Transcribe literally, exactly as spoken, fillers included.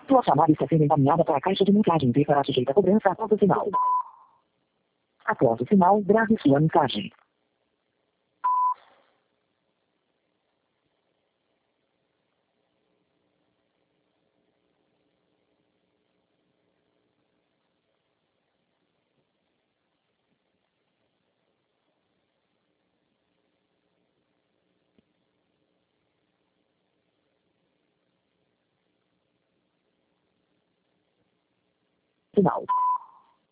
Sua chamada está sendo encaminhada para a caixa de mensagem e será sujeita a cobrança após o sinal. Após o sinal, grave sua mensagem. Sinal.